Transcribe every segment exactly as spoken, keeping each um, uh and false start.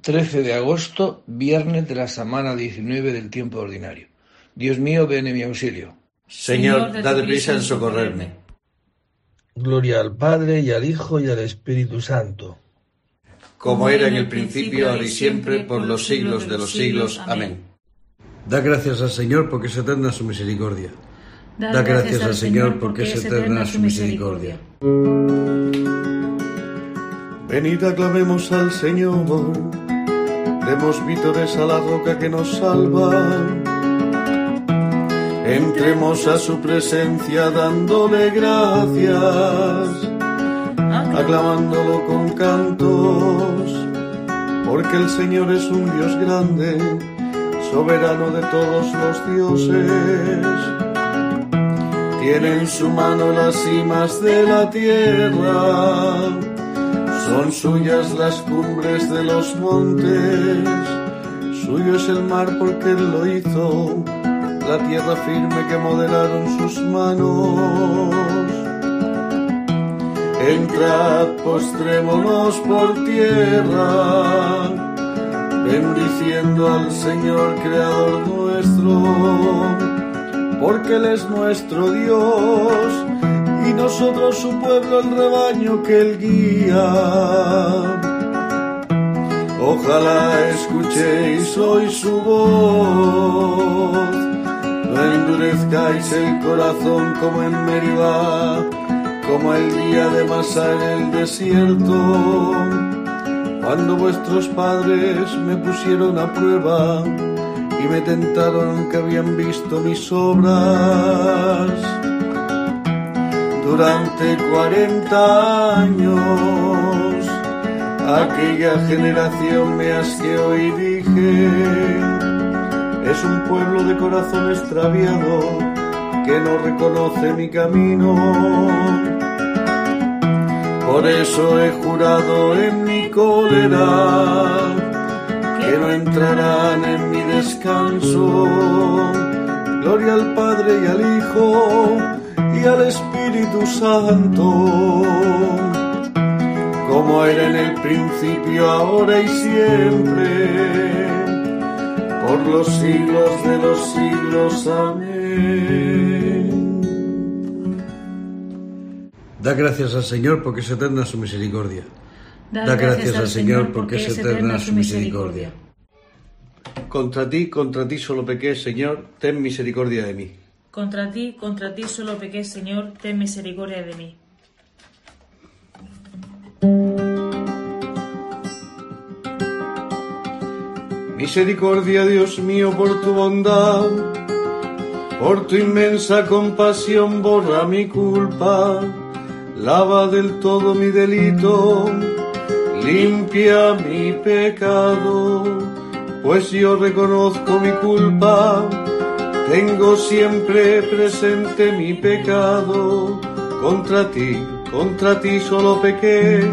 trece de agosto, viernes de la semana diecinueve del tiempo ordinario. Dios mío, ven en mi auxilio. Señor, date prisa en socorrerme. Gloria al Padre, y al Hijo, y al Espíritu Santo. Como era en el principio, ahora y siempre, por los siglos de los siglos. Amén. Da gracias al Señor porque es eterna su misericordia. Da gracias al Señor porque es eterna su misericordia. Venid, aclamemos al Señor, demos vítores a la roca que nos salva. Entremos a su presencia dándole gracias, aclamándolo con cantos, porque el Señor es un Dios grande, soberano de todos los dioses. Tiene en su mano las cimas de la tierra, son suyas las cumbres de los montes, suyo es el mar porque Él lo hizo, la tierra firme que modelaron sus manos. Entrad, postrémonos por tierra, bendiciendo al Señor Creador nuestro, porque Él es nuestro Dios, y nosotros su pueblo, el rebaño que Él guía. Ojalá escuchéis hoy su voz, no endurezcáis el corazón como en Meribá, como el día de Masá en el desierto, cuando vuestros padres me pusieron a prueba y me tentaron aunque habían visto mis obras. Durante cuarenta años aquella generación me asqueó y dije: es un pueblo de corazón extraviado que no reconoce mi camino. Por eso he jurado en mi cólera que no entrarán en mi descanso. Gloria al Padre y al Hijo y al Espíritu Santo, como era en el principio, ahora y siempre, por los siglos de los siglos. Amén. Da gracias al Señor porque es eterna su misericordia. Da gracias al Señor porque es eterna su misericordia. Contra ti, contra ti solo pequé, Señor, ten misericordia de mí. Contra ti, contra ti solo pequé, Señor, ten misericordia de mí. Misericordia, Dios mío, por tu bondad, por tu inmensa compasión, borra mi culpa, lava del todo mi delito, limpia mi pecado, pues yo reconozco mi culpa, tengo siempre presente mi pecado. Contra ti, contra ti solo pequé,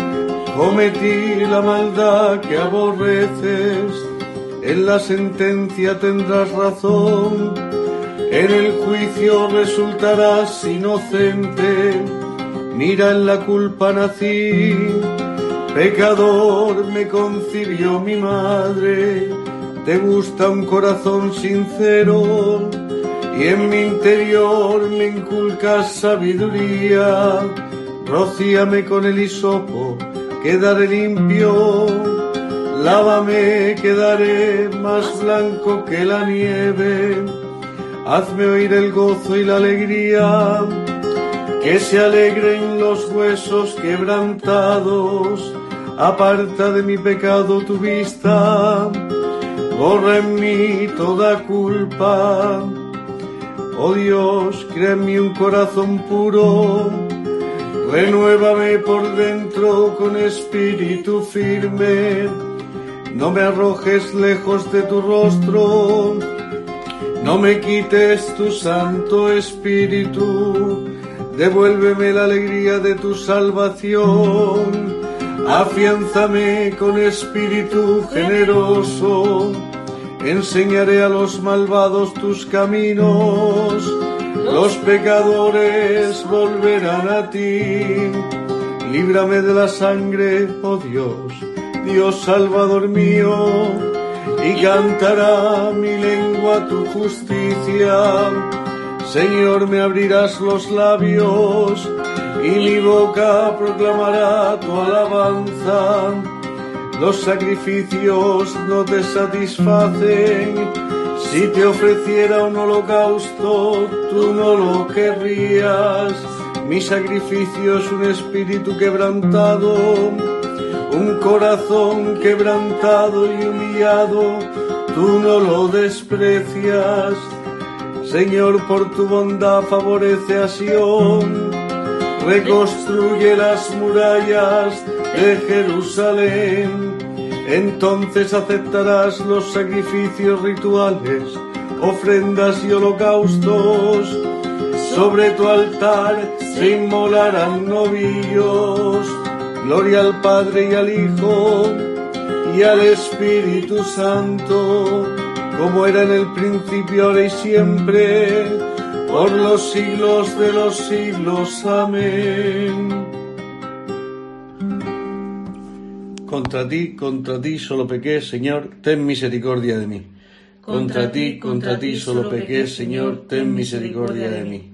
cometí la maldad que aborreces. En la sentencia tendrás razón, en el juicio resultarás inocente. Mira, en la culpa nací, pecador me concibió mi madre. Te gusta un corazón sincero y en mi interior me inculcas sabiduría. Rocíame con el hisopo, quedaré limpio. Lávame, quedaré más blanco que la nieve. Hazme oír el gozo y la alegría, que se alegren los huesos quebrantados. Aparta de mi pecado tu vista, borra en mí toda culpa. Oh Dios, crea en mí un corazón puro, renuévame por dentro con espíritu firme. No me arrojes lejos de tu rostro, no me quites tu santo espíritu. Devuélveme la alegría de tu salvación, afiánzame con espíritu generoso. Enseñaré a los malvados tus caminos, los pecadores volverán a ti. Líbrame de la sangre, oh Dios, Dios Salvador mío, y cantará mi lengua tu justicia. Señor, me abrirás los labios, y mi boca proclamará tu alabanza. Los sacrificios no te satisfacen. Si te ofreciera un holocausto, tú no lo querrías. Mi sacrificio es un espíritu quebrantado, un corazón quebrantado y humillado, tú no lo desprecias. Señor, por tu bondad favorece a Sión, reconstruye las murallas de Jerusalén. Entonces aceptarás los sacrificios rituales, ofrendas y holocaustos. Sobre tu altar se inmolarán novillos. Gloria al Padre y al Hijo y al Espíritu Santo, como era en el principio, ahora y siempre, por los siglos de los siglos. Amén. Contra ti, contra ti solo pequé, Señor, ten misericordia de mí. Contra ti, contra ti solo pequé, Señor, ten misericordia de mí.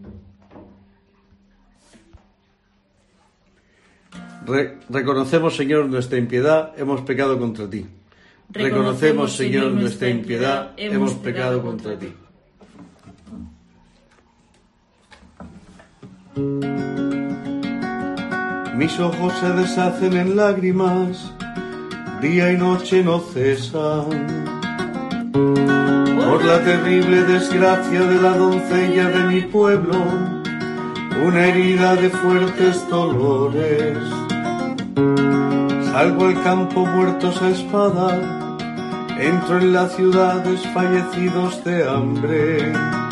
Re- reconocemos, Señor, nuestra impiedad, hemos pecado contra ti. Reconocemos, Señor, nuestra impiedad, hemos pecado contra ti. Mis ojos se deshacen en lágrimas, día y noche no cesan, por la terrible desgracia de la doncella de mi pueblo, una herida de fuertes dolores. Salgo al campo muertos a espada, entro en la ciudad desfallecidos de hambre.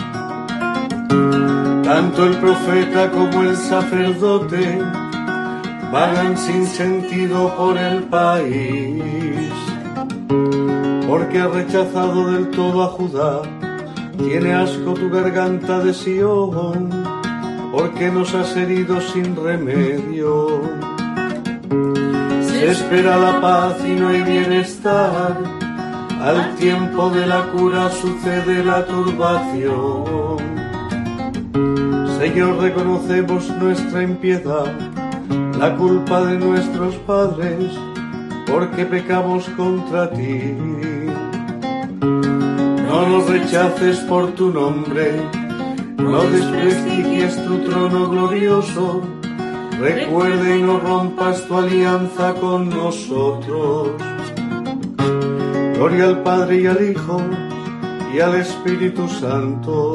Tanto el profeta como el sacerdote vagan sin sentido por el país, porque has rechazado del todo a Judá, tiene asco tu garganta de Sión, porque nos has herido sin remedio. Se espera la paz y no hay bienestar, al tiempo de la cura sucede la turbación. Señor, reconocemos nuestra impiedad, la culpa de nuestros padres, porque pecamos contra ti. No nos rechaces por tu nombre, no desprestigies tu trono glorioso, recuerda y no rompas tu alianza con nosotros. Gloria al Padre y al Hijo y al Espíritu Santo,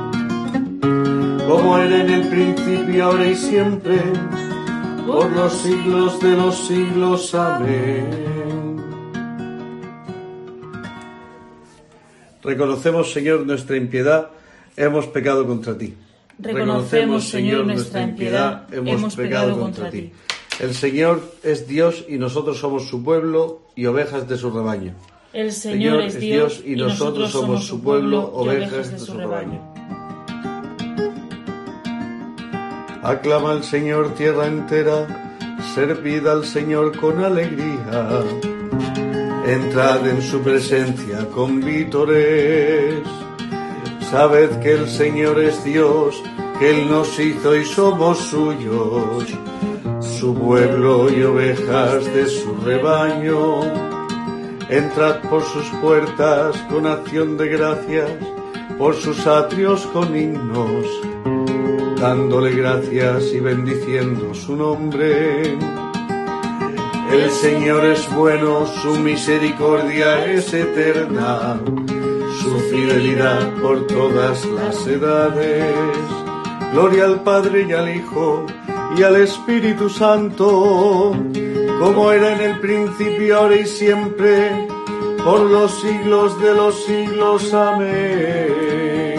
como era en el principio, ahora y siempre, por los siglos de los siglos. Amén. Reconocemos, Señor, nuestra impiedad, hemos pecado contra ti. Reconocemos, Señor, nuestra impiedad, hemos pecado contra ti. El Señor es Dios y nosotros somos su pueblo y ovejas de su rebaño. El Señor es Dios y nosotros somos su pueblo, ovejas de su rebaño. Aclama al Señor tierra entera, servid al Señor con alegría, entrad en su presencia con vítores. Sabed que el Señor es Dios, que Él nos hizo y somos suyos, su pueblo y ovejas de su rebaño. Entrad por sus puertas con acción de gracias, por sus atrios con himnos, dándole gracias y bendiciendo su nombre. El Señor es bueno, su misericordia es eterna, su fidelidad por todas las edades. Gloria al Padre y al Hijo y al Espíritu Santo, como era en el principio, ahora y siempre, por los siglos de los siglos. Amén.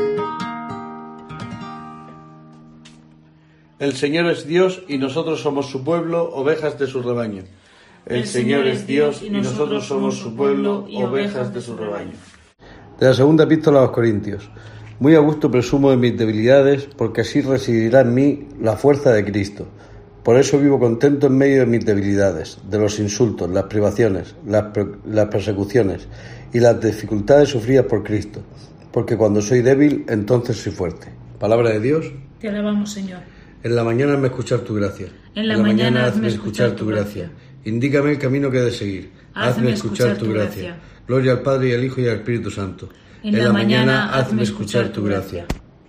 El Señor es Dios y nosotros somos su pueblo, ovejas de su rebaño. El Señor es Dios y nosotros somos su pueblo, ovejas de su rebaño. De la segunda epístola a los Corintios. Muy a gusto presumo de mis debilidades, porque así residirá en mí la fuerza de Cristo. Por eso vivo contento en medio de mis debilidades, de los insultos, las privaciones, las, las persecuciones y las dificultades sufridas por Cristo, porque cuando soy débil, entonces soy fuerte. Palabra de Dios. Te alabamos, Señor. En la mañana hazme escuchar tu gracia. En la, en la mañana, mañana hazme escuchar tu gracia. gracia. Indícame el camino que he de seguir. Hazme, hazme escuchar, escuchar tu gracia. gracia. Gloria al Padre y al Hijo y al Espíritu Santo. En, en la, la mañana, mañana hazme escuchar tu gracia.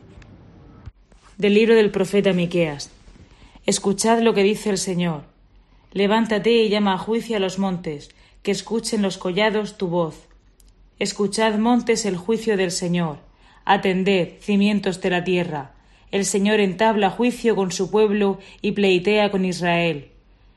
Del libro del profeta Miqueas. Escuchad lo que dice el Señor. Levántate y llama a juicio a los montes, que escuchen los collados tu voz. Escuchad, montes, el juicio del Señor. Atended, cimientos de la tierra. El Señor entabla juicio con su pueblo y pleitea con Israel.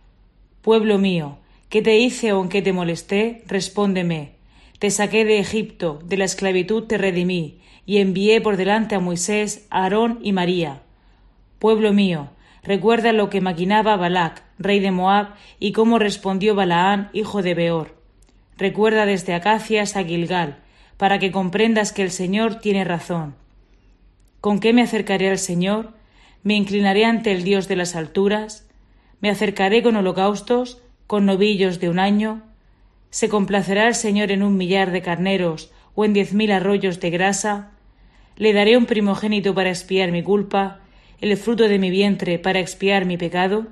Pueblo mío, ¿qué te hice o en qué te molesté? Respóndeme. Te saqué de Egipto, de la esclavitud te redimí, y envié por delante a Moisés, a Aarón y María. Pueblo mío, recuerda lo que maquinaba Balac, rey de Moab, y cómo respondió Balaán, hijo de Beor. Recuerda desde Acacias a Gilgal, para que comprendas que el Señor tiene razón. ¿Con qué me acercaré al Señor? ¿Me inclinaré ante el Dios de las alturas? ¿Me acercaré con holocaustos, con novillos de un año? ¿Se complacerá el Señor en un millar de carneros o en diez mil arroyos de grasa? ¿Le daré un primogénito para expiar mi culpa, el fruto de mi vientre para expiar mi pecado?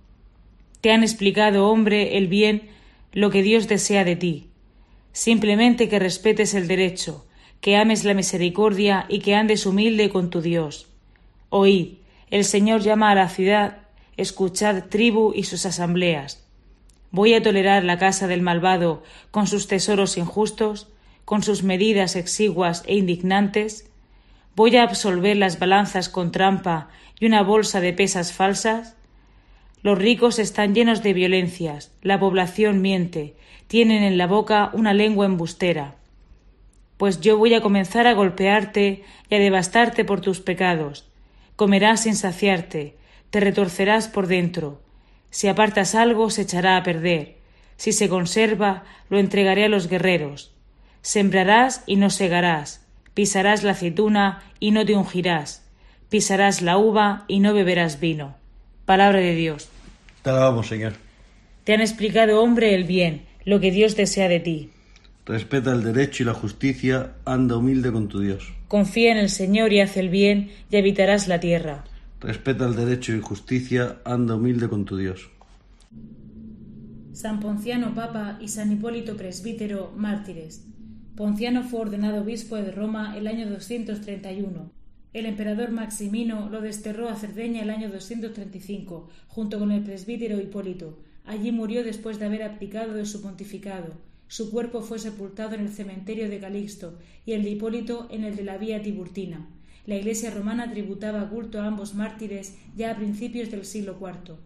Te han explicado, hombre, el bien, lo que Dios desea de ti. Simplemente que respetes el derecho, que ames la misericordia y que andes humilde con tu Dios. Oíd, el Señor llama a la ciudad, escuchad tribu y sus asambleas. ¿Voy a tolerar la casa del malvado con sus tesoros injustos, con sus medidas exiguas e indignantes? ¿Voy a absolver las balanzas con trampa y una bolsa de pesas falsas? Los ricos están llenos de violencias, la población miente, tienen en la boca una lengua embustera. Pues yo voy a comenzar a golpearte y a devastarte por tus pecados. Comerás sin saciarte, te retorcerás por dentro. Si apartas algo, se echará a perder. Si se conserva, lo entregaré a los guerreros. Sembrarás y no segarás. Pisarás la aceituna y no te ungirás. Pisarás la uva y no beberás vino. Palabra de Dios. Te alabamos, Señor. Te han explicado, hombre, el bien, lo que Dios desea de ti. Respeta el derecho y la justicia, anda humilde con tu Dios. Confía en el Señor y haz el bien, y habitarás la tierra. Respeta el derecho y justicia, anda humilde con tu Dios. San Ponciano Papa y San Hipólito Presbítero, mártires. Ponciano fue ordenado obispo de Roma el año doscientos treinta y uno. El emperador Maximino lo desterró a Cerdeña el año doscientos treinta y cinco, junto con el presbítero Hipólito. Allí murió después de haber abdicado de su pontificado. Su cuerpo fue sepultado en el cementerio de Calixto y el de Hipólito en el de la Vía Tiburtina. La Iglesia romana tributaba culto a ambos mártires ya a principios del siglo cuarto.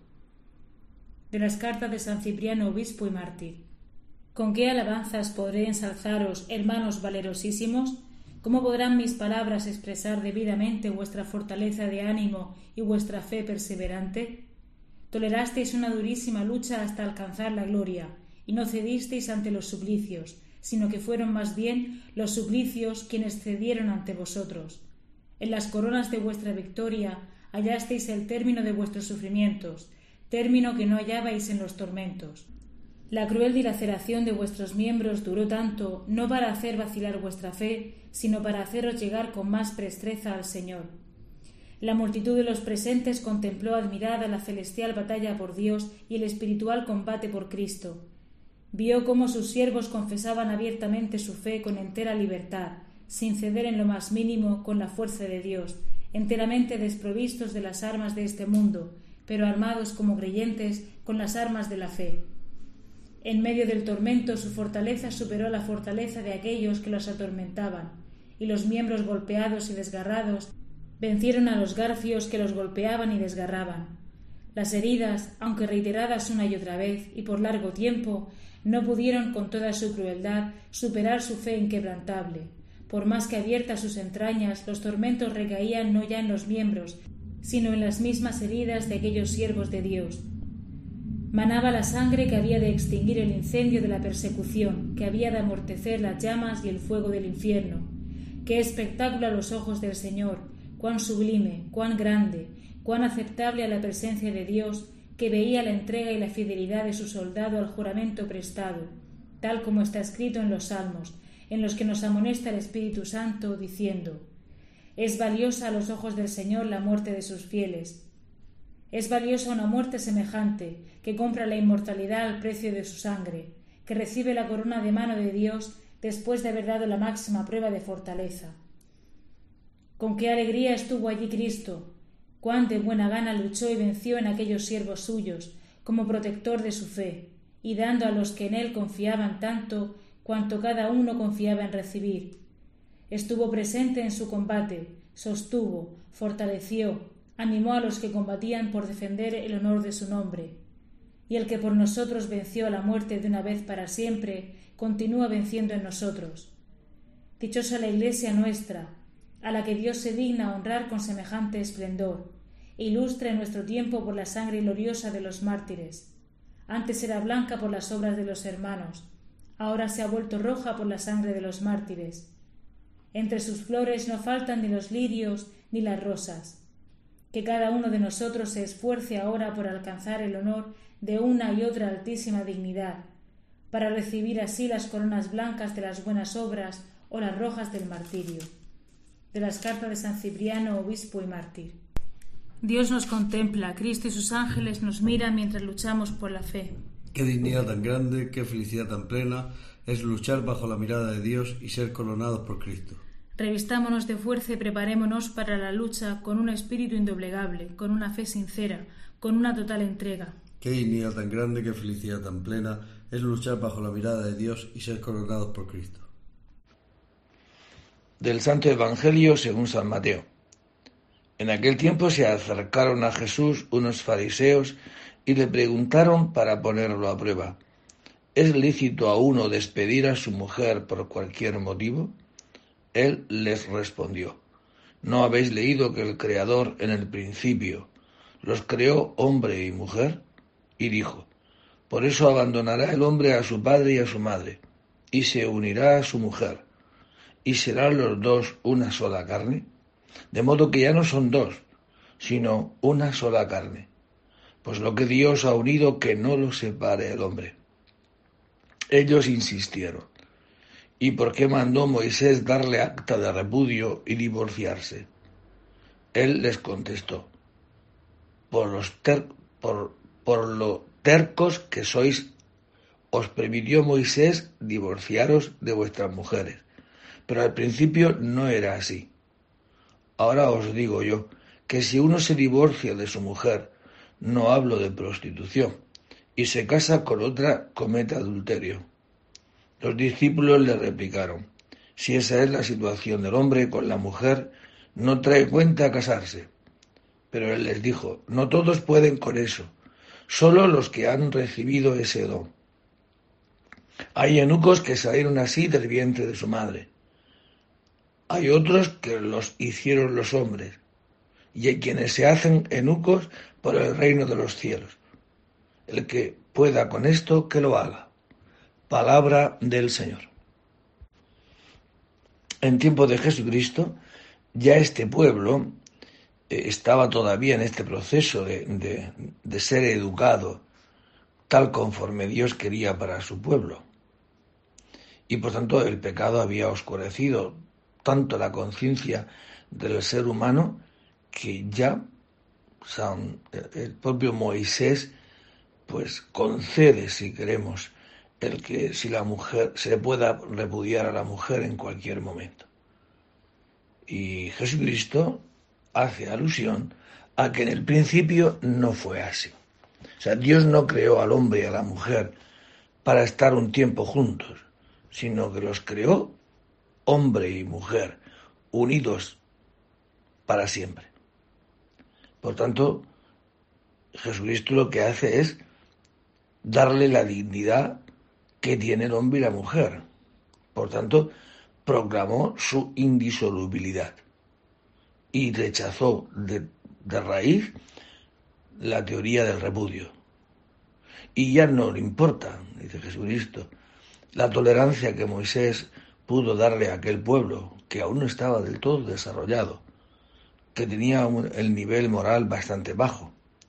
De las cartas de San Cipriano, obispo y mártir. ¿Con qué alabanzas podré ensalzaros, hermanos valerosísimos? ¿Cómo podrán mis palabras expresar debidamente vuestra fortaleza de ánimo y vuestra fe perseverante? Tolerasteis una durísima lucha hasta alcanzar la gloria, y no cedisteis ante los suplicios, sino que fueron más bien los suplicios quienes cedieron ante vosotros. En las coronas de vuestra victoria hallasteis el término de vuestros sufrimientos, término que no hallabais en los tormentos. La cruel dilaceración de vuestros miembros duró tanto, no para hacer vacilar vuestra fe, sino para haceros llegar con más presteza al Señor. La multitud de los presentes contempló admirada la celestial batalla por Dios y el espiritual combate por Cristo. Vio cómo sus siervos confesaban abiertamente su fe con entera libertad, sin ceder en lo más mínimo con la fuerza de Dios, enteramente desprovistos de las armas de este mundo, pero armados como creyentes con las armas de la fe. En medio del tormento su fortaleza superó la fortaleza de aquellos que los atormentaban, y los miembros golpeados y desgarrados vencieron a los garfios que los golpeaban y desgarraban. Las heridas, aunque reiteradas una y otra vez y por largo tiempo, no pudieron con toda su crueldad superar su fe inquebrantable. Por más que abiertas sus entrañas, los tormentos recaían no ya en los miembros, sino en las mismas heridas de aquellos siervos de Dios. Manaba la sangre que había de extinguir el incendio de la persecución, que había de amortecer las llamas y el fuego del infierno. ¡Qué espectáculo a los ojos del Señor! ¡Cuán sublime, cuán grande, cuán aceptable a la presencia de Dios, que veía la entrega y la fidelidad de su soldado al juramento prestado, tal como está escrito en los Salmos, en los que nos amonesta el Espíritu Santo, diciendo: «Es valiosa a los ojos del Señor la muerte de sus fieles». Es valiosa una muerte semejante, que compra la inmortalidad al precio de su sangre, que recibe la corona de mano de Dios después de haber dado la máxima prueba de fortaleza. Con qué alegría estuvo allí Cristo, cuán de buena gana luchó y venció en aquellos siervos suyos, como protector de su fe, y dando a los que en él confiaban tanto cuanto cada uno confiaba en recibir. Estuvo presente en su combate, sostuvo, fortaleció, animó a los que combatían por defender el honor de su nombre. Y el que por nosotros venció a la muerte de una vez para siempre, continúa venciendo en nosotros. Dichosa la Iglesia nuestra, a la que Dios se digna honrar con semejante esplendor, e ilustra en nuestro tiempo por la sangre gloriosa de los mártires. Antes era blanca por las obras de los hermanos, ahora se ha vuelto roja por la sangre de los mártires. Entre sus flores no faltan ni los lirios ni las rosas. Que cada uno de nosotros se esfuerce ahora por alcanzar el honor de una y otra altísima dignidad, para recibir así las coronas blancas de las buenas obras o las rojas del martirio. De las cartas de San Cipriano, obispo y mártir. Dios nos contempla, Cristo y sus ángeles nos miran mientras luchamos por la fe. Qué dignidad tan grande, qué felicidad tan plena es luchar bajo la mirada de Dios y ser coronados por Cristo. Revistámonos de fuerza y preparémonos para la lucha con un espíritu indoblegable, con una fe sincera, con una total entrega. Qué dignidad tan grande, qué felicidad tan plena es luchar bajo la mirada de Dios y ser coronados por Cristo. Del Santo Evangelio según San Mateo. En aquel tiempo se acercaron a Jesús unos fariseos y le preguntaron para ponerlo a prueba: ¿es lícito a uno despedir a su mujer por cualquier motivo? Él les respondió: ¿no habéis leído que el Creador en el principio los creó hombre y mujer? Y dijo: por eso abandonará el hombre a su padre y a su madre, y se unirá a su mujer, y serán los dos una sola carne. De modo que ya no son dos, sino una sola carne. Pues lo que Dios ha unido, que no lo separe el hombre. Ellos insistieron: ¿y por qué mandó Moisés darle acta de repudio y divorciarse? Él les contestó: por los ter- por, por lo tercos que sois, os permitió Moisés divorciaros de vuestras mujeres, pero al principio no era así. Ahora os digo yo, que si uno se divorcia de su mujer, no hablo de prostitución, y se casa con otra, comete adulterio. Los discípulos le replicaron: si esa es la situación del hombre con la mujer, no trae cuenta casarse. Pero él les dijo: no todos pueden con eso, solo los que han recibido ese don. Hay eunucos que salieron así del vientre de su madre. Hay otros que los hicieron los hombres, y hay quienes se hacen eunucos por el reino de los cielos. El que pueda con esto, que lo haga. Palabra del Señor. En tiempo de Jesucristo, ya este pueblo eh, estaba todavía en este proceso de, de, de ser educado tal conforme Dios quería para su pueblo. Y por tanto el pecado había oscurecido tanto la conciencia del ser humano que ya San, el propio Moisés pues concede, si queremos, el que si la mujer se pueda repudiar a la mujer en cualquier momento. Y Jesucristo hace alusión a que en el principio no fue así. O sea, Dios no creó al hombre y a la mujer para estar un tiempo juntos, sino que los creó hombre y mujer, unidos para siempre. Por tanto, Jesucristo lo que hace es darle la dignidad que tiene el hombre y la mujer. Por tanto, proclamó su indisolubilidad y rechazó de, de raíz la teoría del repudio. Y ya no le importa, dice Jesucristo, la tolerancia que Moisés pudo darle a aquel pueblo que aún no estaba del todo desarrollado, que tenía un, el nivel moral bastante bajo.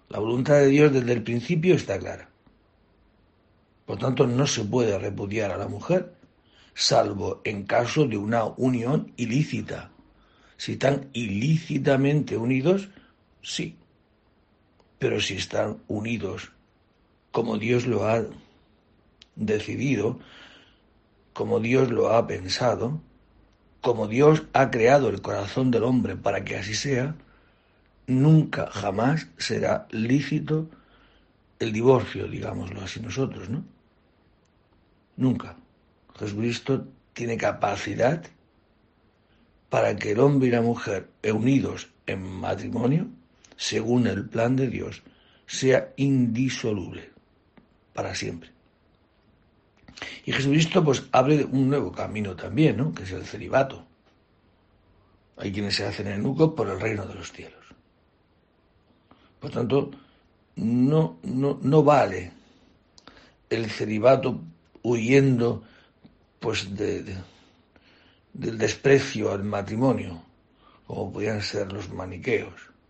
La voluntad de Dios desde el principio está clara. Por tanto, no se puede repudiar a la mujer, salvo en caso de una unión ilícita. Si están ilícitamente unidos, sí. Pero si están unidos como Dios lo ha decidido, como Dios lo ha pensado, como Dios ha creado el corazón del hombre para que así sea, nunca, jamás será lícito el divorcio, digámoslo así nosotros, ¿no? Nunca. Jesucristo tiene capacidad para que el hombre y la mujer, unidos en matrimonio, según el plan de Dios, sea indisoluble para siempre. Y Jesucristo pues abre un nuevo camino también, ¿no? Que es el celibato. Hay quienes se hacen eunucos por el reino de los cielos. Por tanto, no, no, no vale el celibato huyendo pues de, de, del desprecio al matrimonio, como podían ser los maniqueos,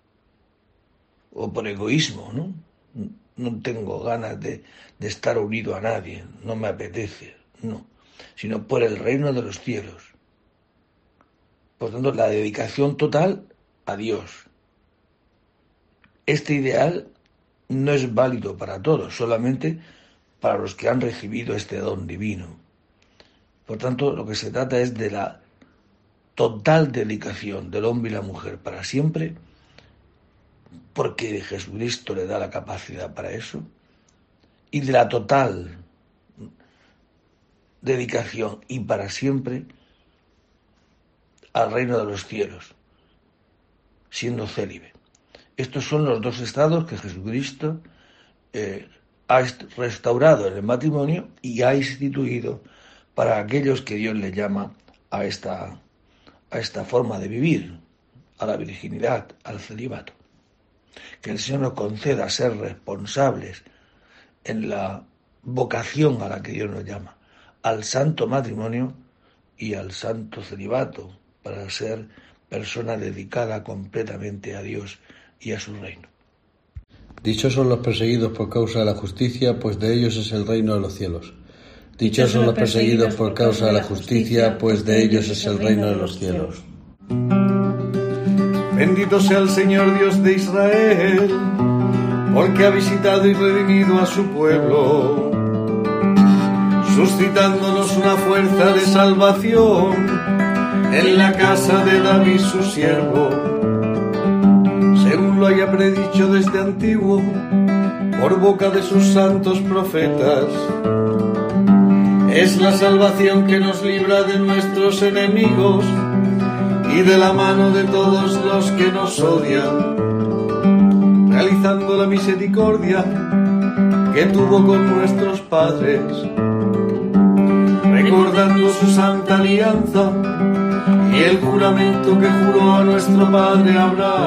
o por egoísmo, ¿no? No tengo ganas de, de estar unido a nadie, no me apetece, no, sino por el reino de los cielos. Por tanto, la dedicación total a Dios. Este ideal no es válido para todos, solamente para los que han recibido este don divino. Por tanto, lo que se trata es de la total dedicación del hombre y la mujer para siempre, porque Jesucristo le da la capacidad para eso, y de la total dedicación y para siempre al reino de los cielos, siendo célibe. Estos son los dos estados que Jesucristo eh, ha restaurado en el matrimonio y ha instituido para aquellos que Dios le llama a esta, a esta forma de vivir, a la virginidad, al celibato. Que el Señor nos conceda ser responsables en la vocación a la que Dios nos llama, al santo matrimonio y al santo celibato, para ser persona dedicada completamente a Dios y a su reino. Dichosos los perseguidos por causa de la justicia, pues de ellos es el reino de los cielos. Dichosos los perseguidos por causa de la justicia, pues de ellos es el reino de los cielos. Bendito sea el Señor Dios de Israel, porque ha visitado y redimido a su pueblo, suscitándonos una fuerza de salvación en la casa de David su siervo, según lo haya predicho desde antiguo, por boca de sus santos profetas. Es la salvación que nos libra de nuestros enemigos y de la mano de todos los que nos odian, realizando la misericordia que tuvo con nuestros padres, recordando su santa alianza y el juramento que juró a nuestro padre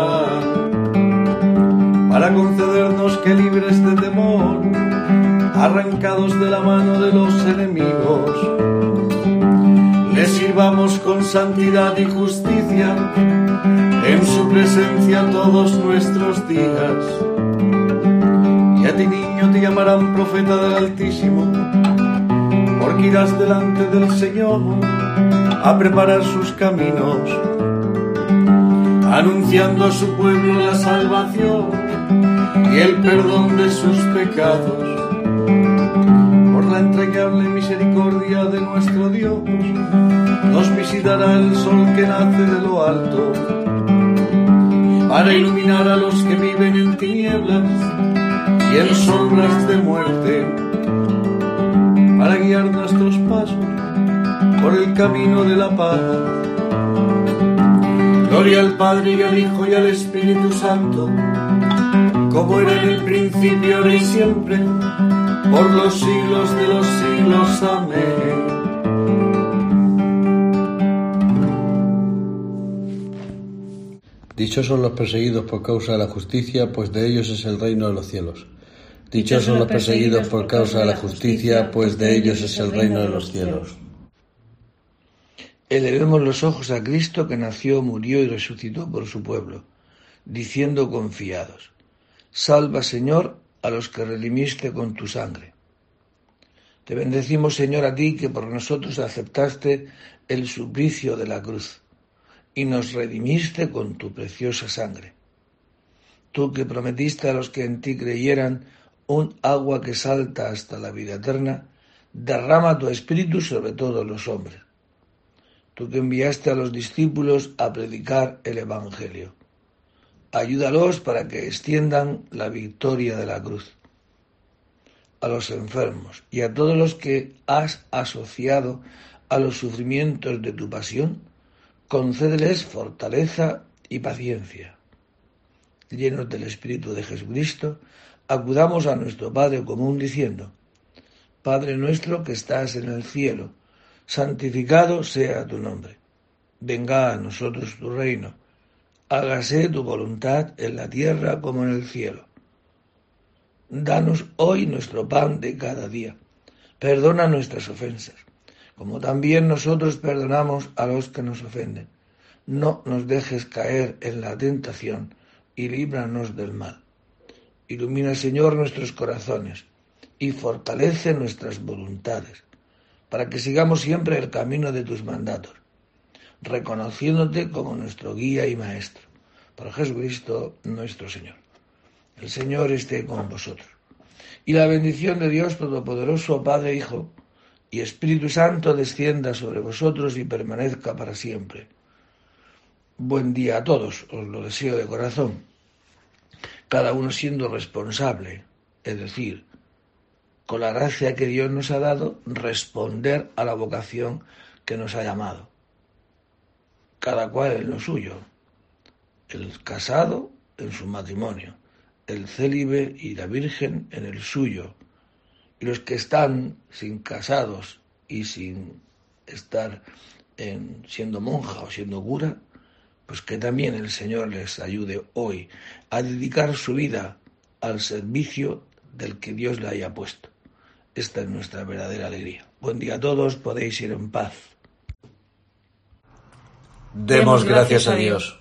Abraham, para concedernos que libres de temor, arrancados de la mano de los enemigos, le sirvamos con santidad y justicia en su presencia todos nuestros días. Y a ti, niño, te llamarán profeta del Altísimo, porque irás delante del Señor a preparar sus caminos, anunciando a su pueblo la salvación y el perdón de sus pecados. Por la entrañable misericordia de nuestro Dios, nos visitará el sol que nace de lo alto, para iluminar a los que viven en tinieblas y en sombras de muerte, para guiar nuestros pasos por el camino de la paz. Gloria al Padre y al Hijo y al Espíritu Santo, como era en el principio, ahora y siempre, por los siglos de los siglos. Amén. Dichosos los perseguidos por causa de la justicia, pues de ellos es el reino de los cielos. Dichosos los perseguidos por causa de la justicia, pues de ellos es el reino de los cielos. Elevemos los ojos a Cristo, que nació, murió y resucitó por su pueblo, diciendo confiados: Salva, Señor, a los que redimiste con tu sangre. Te bendecimos, Señor, a ti que por nosotros aceptaste el suplicio de la cruz y nos redimiste con tu preciosa sangre. Tú que prometiste a los que en ti creyeran un agua que salta hasta la vida eterna, derrama tu espíritu sobre todos los hombres. Tú que enviaste a los discípulos a predicar el Evangelio, ayúdalos para que extiendan la victoria de la cruz. A los enfermos y a todos los que has asociado a los sufrimientos de tu pasión, concédeles fortaleza y paciencia. Llenos del Espíritu de Jesucristo, acudamos a nuestro Padre común diciendo: Padre nuestro que estás en el cielo, santificado sea tu nombre. Venga a nosotros tu reino. Hágase tu voluntad en la tierra como en el cielo. Danos hoy nuestro pan de cada día. Perdona nuestras ofensas, como también nosotros perdonamos a los que nos ofenden. No nos dejes caer en la tentación y líbranos del mal. Ilumina, Señor, nuestros corazones y fortalece nuestras voluntades, para que sigamos siempre el camino de tus mandatos, reconociéndote como nuestro guía y maestro, por Jesucristo nuestro Señor. El Señor esté con vosotros. Y la bendición de Dios Todopoderoso, Padre, Hijo y Espíritu Santo descienda sobre vosotros y permanezca para siempre. Buen día a todos, os lo deseo de corazón. Cada uno siendo responsable, es decir, con la gracia que Dios nos ha dado, responder a la vocación que nos ha llamado. Cada cual en lo suyo. El casado en su matrimonio, el célibe y la virgen en el suyo, y los que están sin casados y sin estar en, siendo monja o siendo cura, pues que también el Señor les ayude hoy a dedicar su vida al servicio del que Dios le haya puesto. Esta es nuestra verdadera alegría. Buen día a todos, podéis ir en paz. Demos gracias a Dios.